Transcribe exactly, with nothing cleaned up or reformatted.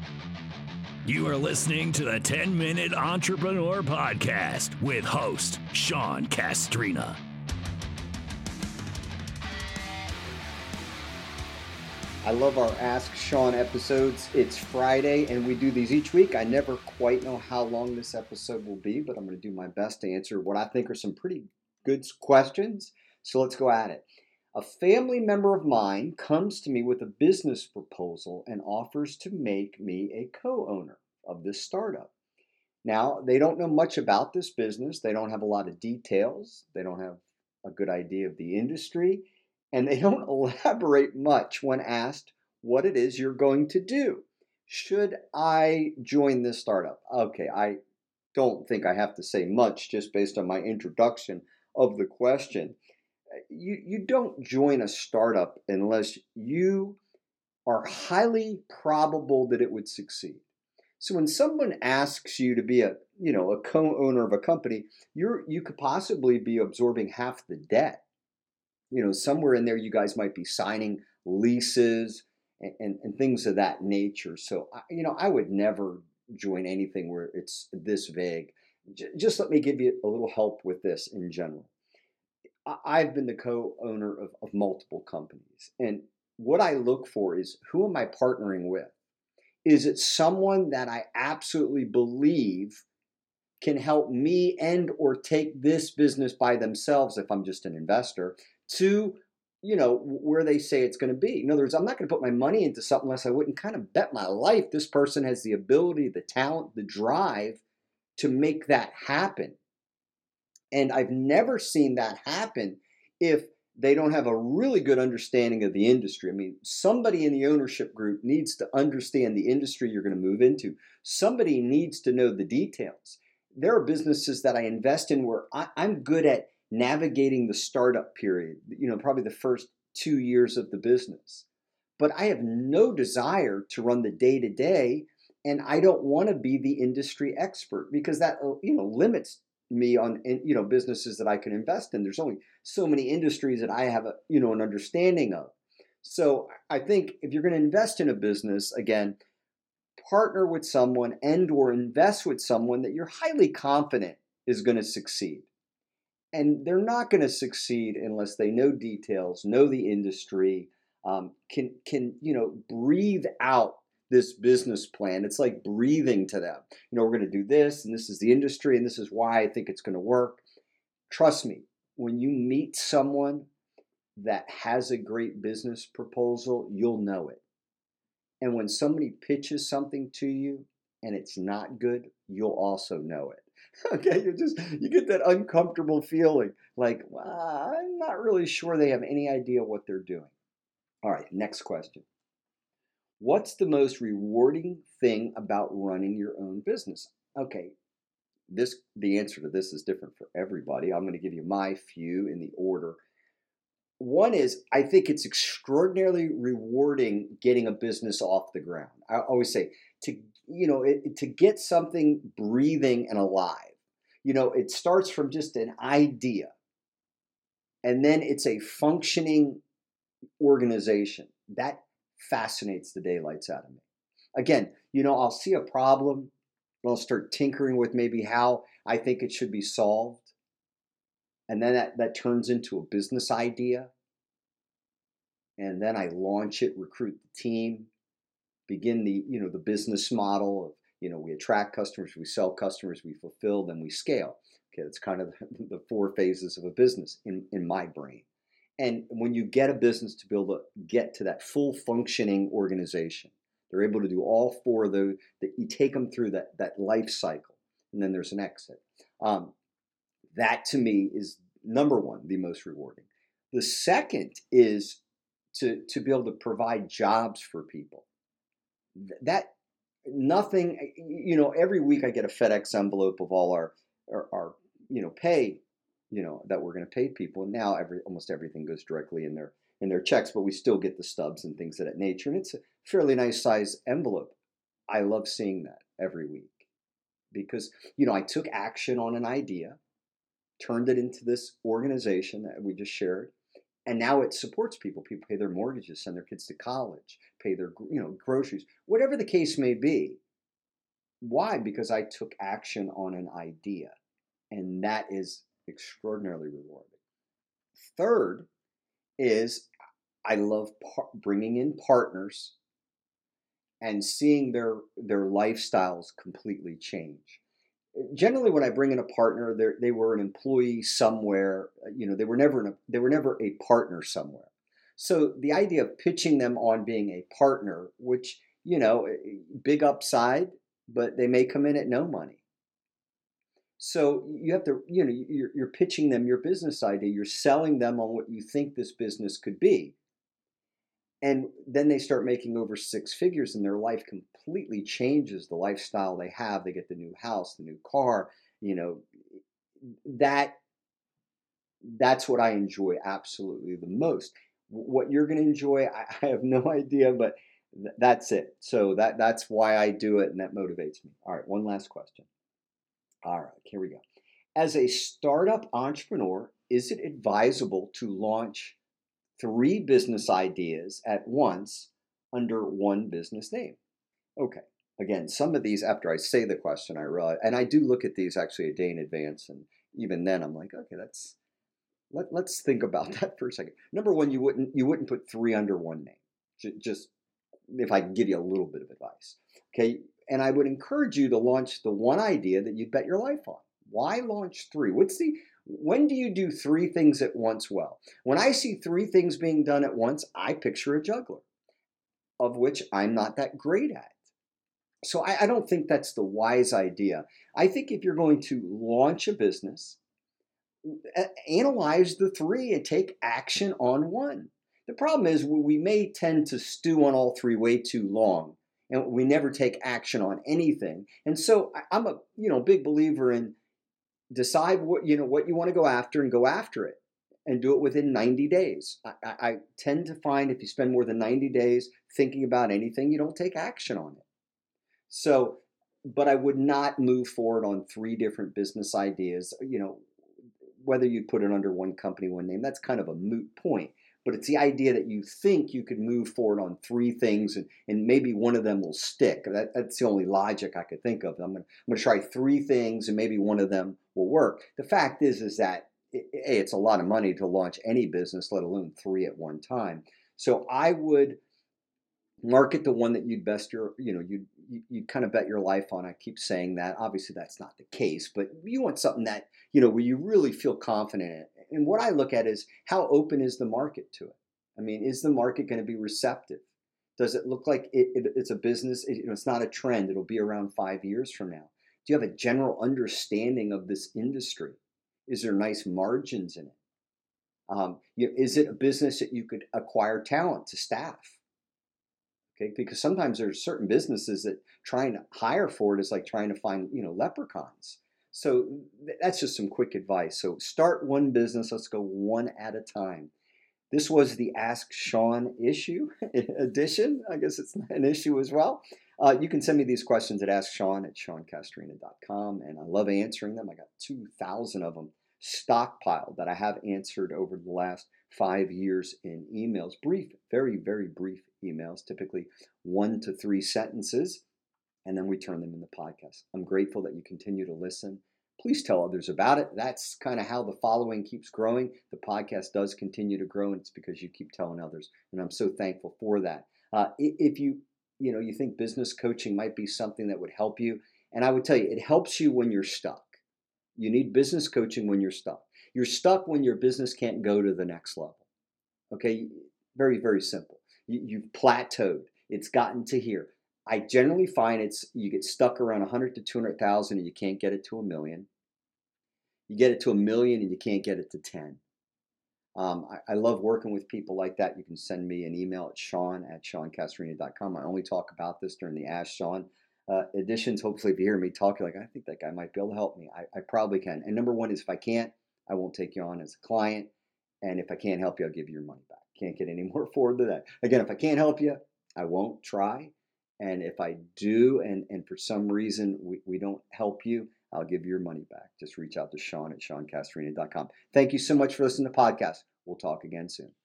You are listening to the ten minute Entrepreneur Podcast with host Sean Castrina. I love our Ask Sean episodes. It's Friday and we do these each week. I never quite know how long this episode will be, but I'm going to do my best to answer what I think are some pretty good questions. So let's go at it. A family member of mine comes to me with a business proposal and offers to make me a co-owner of this startup. Now, they don't know much about this business. They don't have a lot of details. They don't have a good idea of the industry. And they don't elaborate much when asked what it is you're going to do. Should I join this startup? Okay, I don't think I have to say much just based on my introduction of the question. You, you don't join a startup unless you are highly probable that it would succeed. So when someone asks you to be a, you know, a co-owner of a company, you're you could possibly be absorbing half the debt. You know, somewhere in there, you guys might be signing leases and, and, and things of that nature. So, you know, I would never join anything where it's this vague. J- just let me give you a little help with this in general. I- I've been the co-owner of, of multiple companies. And what I look for is, who am I partnering with? Is it someone that I absolutely believe can help me and or take this business by themselves if I'm just an investor to, you know, where they say it's going to be. In other words, I'm not going to put my money into something unless I wouldn't kind of bet my life this person has the ability, the talent, the drive to make that happen. And I've never seen that happen if they don't have a really good understanding of the industry. I mean, somebody in the ownership group needs to understand the industry you're going to move into. Somebody needs to know the details. There are businesses that I invest in where I, I'm good at navigating the startup period, you know, probably the first two years of the business. But I have no desire to run the day-to-day, and I don't want to be the industry expert because that, you know, limits me on, you know, businesses that I can invest in. There's only so many industries that I have a, you know, an understanding of. So I think if you're going to invest in a business, again, partner with someone and or invest with someone that you're highly confident is going to succeed. And they're not going to succeed unless they know details, know the industry, um, can can you know breathe out this business plan. It's like breathing to them. You know, we're going to do this, and this is the industry, and this is why I think it's going to work. Trust me, when you meet someone that has a great business proposal, you'll know it. And when somebody pitches something to you and it's not good, you'll also know it. Okay, you just you get that uncomfortable feeling like, well, I'm not really sure they have any idea what they're doing. All right, next question. What's the most rewarding thing about running your own business? Okay, this the answer to this is different for everybody. I'm going to give you my few in the order. One is, I think it's extraordinarily rewarding getting a business off the ground. I always say to, you know, it, to get something breathing and alive. You know, it starts from just an idea and then it's a functioning organization. That fascinates the daylights out of me. Again, you know, I'll see a problem and I'll start tinkering with maybe how I think it should be solved. And then that, that turns into a business idea. And then I launch it, recruit the team, begin the, you know, the business model of, you know, we attract customers, we sell customers, we fulfill, then we scale. Okay, that's kind of the four phases of a business in, in my brain. And when you get a business to be able to get to that full functioning organization, they're able to do all four of those, that you take them through that, that life cycle, and then there's an exit. Um, that to me is number one, the most rewarding. The second is to, to be able to provide jobs for people. That nothing, you know, every week I get a FedEx envelope of all our, our, our you know, pay, you know, that we're going to pay people. And now every, almost everything goes directly in their, in their checks, but we still get the stubs and things of that nature. And it's a fairly nice size envelope. I love seeing that every week because, you know, I took action on an idea, turned it into this organization that we just shared. And now it supports people. People pay their mortgages, send their kids to college, pay their, you know, groceries, whatever the case may be. Why? Because I took action on an idea, and that is extraordinarily rewarding. Third is I love par- bringing in partners and seeing their their lifestyles completely change. Generally, when I bring in a partner, they they were an employee somewhere. You know, they were never in a, they were never a partner somewhere. So the idea of pitching them on being a partner, which, you know, big upside, but they may come in at no money. So you have to, you know, you're, you're pitching them your business idea. You're selling them on what you think this business could be. And then they start making over six figures and their life completely changes the lifestyle they have. They get the new house, the new car, you know, that that's what I enjoy absolutely the most. What you're going to enjoy, I, I have no idea, but th- that's it. So that that's why I do it and that motivates me. All right, one last question. All right, here we go. As a startup entrepreneur, is it advisable to launch three business ideas at once under one business name? Okay. Again, some of these, after I say the question, I realize, and I do look at these actually a day in advance, and even then, I'm like, okay, that's let, let's think about that for a second. Number one, you wouldn't you wouldn't put three under one name. Just if I can give you a little bit of advice, okay. And I would encourage you to launch the one idea that you bet your life on. Why launch three? What's the when do you do three things at once well? When I see three things being done at once, I picture a juggler, of which I'm not that great at. So I, I don't think that's the wise idea. I think if you're going to launch a business, analyze the three and take action on one. The problem is we may tend to stew on all three way too long, and we never take action on anything. And so I'm a you know big believer in decide what you know what you want to go after and go after it and do it within ninety days. I, I, I tend to find if you spend more than ninety days thinking about anything, you don't take action on it. So, but I would not move forward on three different business ideas. You know, whether you put it under one company, one name, that's kind of a moot point. But it's the idea that you think you could move forward on three things and, and maybe one of them will stick. That, that's the only logic I could think of. I'm going I'm going to try three things and maybe one of them will work. The fact is, is that it, it's a lot of money to launch any business, let alone three at one time. So I would market the one that you'd best your you know you you you kind of bet your life on. I keep saying that. Obviously, that's not the case, but you want something that you know where you really feel confident in it. And what I look at is how open is the market to it. I mean, is the market going to be receptive? Does it look like it, it, it's a business? It, you know, it's not a trend. It'll be around five years from now. Do you have a general understanding of this industry? Is there nice margins in it? Um, you know, is it a business that you could acquire talent to staff? Okay, because sometimes there's certain businesses that trying to hire for it is like trying to find, you know, leprechauns. So that's just some quick advice. So start one business. Let's go one at a time. This was the Ask Sean issue edition. I guess it's an issue as well. Uh, you can send me these questions at ask sean at sean castrina dot com, and I love answering them. I got two thousand of them stockpiled that I have answered over the last five years in emails. Brief, very, very brief emails, typically one to three sentences, and then we turn them into podcasts. I'm grateful that you continue to listen. Please tell others about it. That's kind of how the following keeps growing. The podcast does continue to grow, and it's because you keep telling others, and I'm so thankful for that. Uh, if you you know you think business coaching might be something that would help you, and I would tell you, it helps you when you're stuck. You need business coaching when you're stuck. You're stuck when your business can't go to the next level. Okay, very, very simple. You, you've plateaued. It's gotten to here. I generally find it's you get stuck around one hundred to two hundred thousand and you can't get it to a million. You get it to a million and you can't get it to ten. Um, I, I love working with people like that. You can send me an email at sean at sean castrina dot com. I only talk about this during the Ask Sean uh, editions. Hopefully, if you hear me talk, you're like, I think that guy might be able to help me. I, I probably can. And number one is if I can't, I won't take you on as a client. And if I can't help you, I'll give you your money back. Can't get any more forward than that. Again, if I can't help you, I won't try. And if I do, and, and for some reason we, we don't help you, I'll give you your money back. Just reach out to Sean at sean castrina dot com. Thank you so much for listening to the podcast. We'll talk again soon.